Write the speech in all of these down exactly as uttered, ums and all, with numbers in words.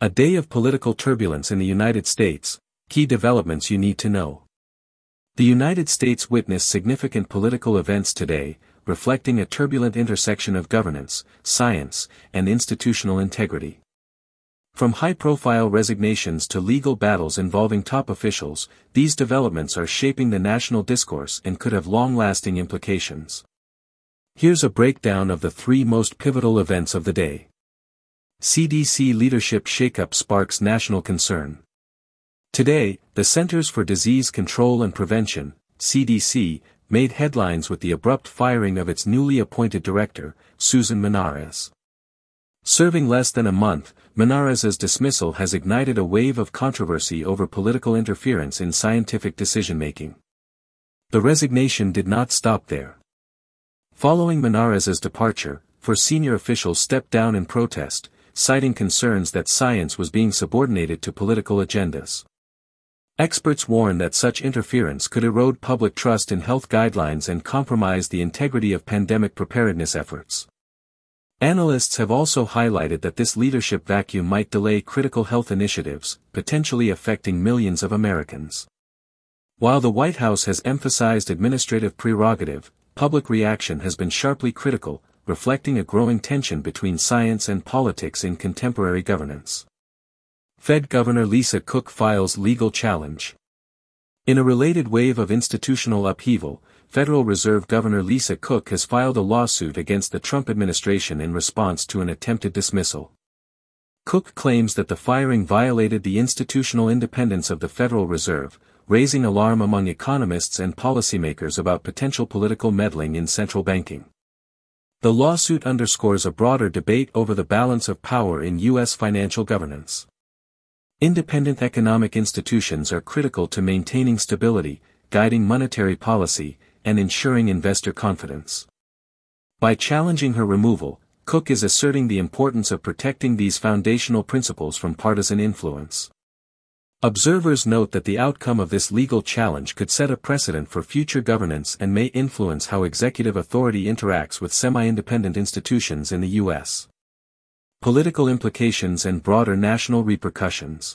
A day of political turbulence in the United States, key developments you need to know. The United States witnessed significant political events today, reflecting a turbulent intersection of governance, science, and institutional integrity. From high-profile resignations to legal battles involving top officials, these developments are shaping the national discourse and could have long-lasting implications. Here's a breakdown of the three most pivotal events of the day. C D C leadership shakeup sparks national concern. Today, the Centers for Disease Control and Prevention, C D C, made headlines with the abrupt firing of its newly appointed director, Susan Menarez. Serving less than a month, Menarez's dismissal has ignited a wave of controversy over political interference in scientific decision-making. The resignation did not stop there. Following Menarez's departure, four senior officials stepped down in protest, citing concerns that science was being subordinated to political agendas. Experts warn that such interference could erode public trust in health guidelines and compromise the integrity of pandemic preparedness efforts. Analysts have also highlighted that this leadership vacuum might delay critical health initiatives, potentially affecting millions of Americans. While the White House has emphasized administrative prerogative, public reaction has been sharply critical, reflecting a growing tension between science and politics in contemporary governance. Fed Governor Lisa Cook files legal challenge. In a related wave of institutional upheaval, Federal Reserve Governor Lisa Cook has filed a lawsuit against the Trump administration in response to an attempted dismissal. Cook claims that the firing violated the institutional independence of the Federal Reserve, raising alarm among economists and policymakers about potential political meddling in central banking. The lawsuit underscores a broader debate over the balance of power in U S financial governance. Independent economic institutions are critical to maintaining stability, guiding monetary policy, and ensuring investor confidence. By challenging her removal, Cook is asserting the importance of protecting these foundational principles from partisan influence. Observers note that the outcome of this legal challenge could set a precedent for future governance and may influence how executive authority interacts with semi-independent institutions in the U S. Political implications and broader national repercussions.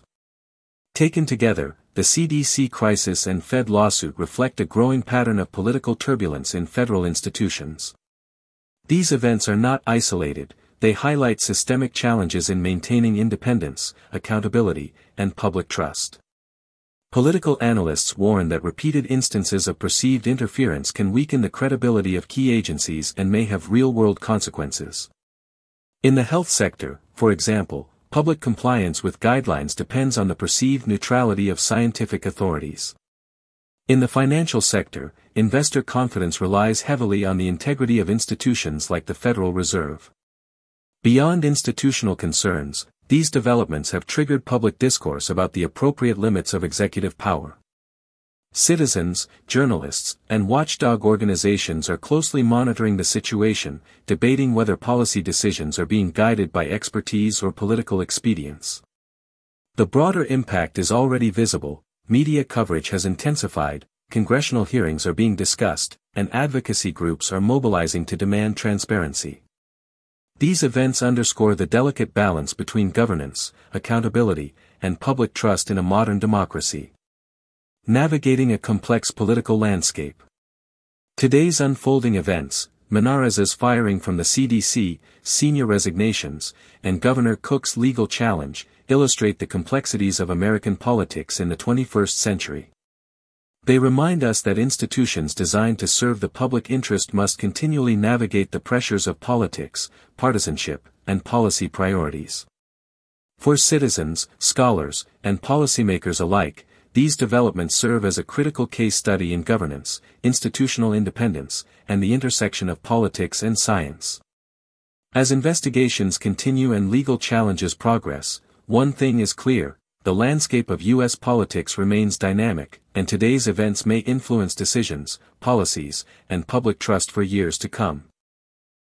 Taken together, the C D C crisis and Fed lawsuit reflect a growing pattern of political turbulence in federal institutions. These events are not isolated, they highlight systemic challenges in maintaining independence, accountability, and public trust. Political analysts warn that repeated instances of perceived interference can weaken the credibility of key agencies and may have real-world consequences. In the health sector, for example, public compliance with guidelines depends on the perceived neutrality of scientific authorities. In the financial sector, investor confidence relies heavily on the integrity of institutions like the Federal Reserve. Beyond institutional concerns, these developments have triggered public discourse about the appropriate limits of executive power. Citizens, journalists, and watchdog organizations are closely monitoring the situation, debating whether policy decisions are being guided by expertise or political expedience. The broader impact is already visible, media coverage has intensified, congressional hearings are being discussed, and advocacy groups are mobilizing to demand transparency. These events underscore the delicate balance between governance, accountability, and public trust in a modern democracy. Navigating a complex political landscape. Today's unfolding events, Menarez's firing from the C D C, senior resignations, and Governor Cook's legal challenge, illustrate the complexities of American politics in the twenty-first century. They remind us that institutions designed to serve the public interest must continually navigate the pressures of politics, partisanship, and policy priorities. For citizens, scholars, and policymakers alike, these developments serve as a critical case study in governance, institutional independence, and the intersection of politics and science. As investigations continue and legal challenges progress, one thing is clear: the landscape of U S politics remains dynamic, and today's events may influence decisions, policies, and public trust for years to come.